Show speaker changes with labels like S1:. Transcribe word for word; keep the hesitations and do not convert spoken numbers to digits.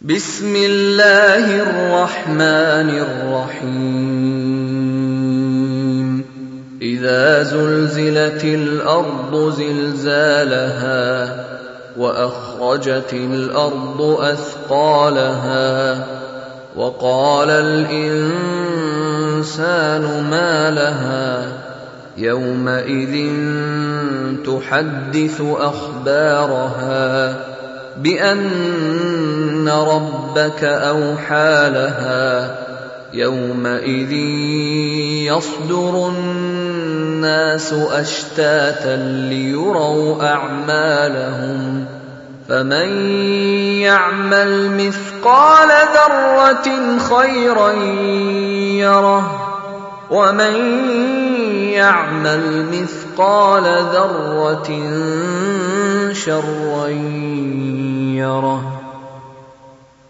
S1: بسم الله الرحمن الرحيم إذا زلزلت الأرض زلزالها وأخرجت الأرض أثقالها وقال الإنسان ما لها يومئذ تحدث أخبارها بأن ربك أوحى لها يومئذ يصدر الناس أشتاتا ليروا أعمالهم فمن يعمل مثقال ذرة خيرا يره ومن يعمل مثقال ذرة شرا يره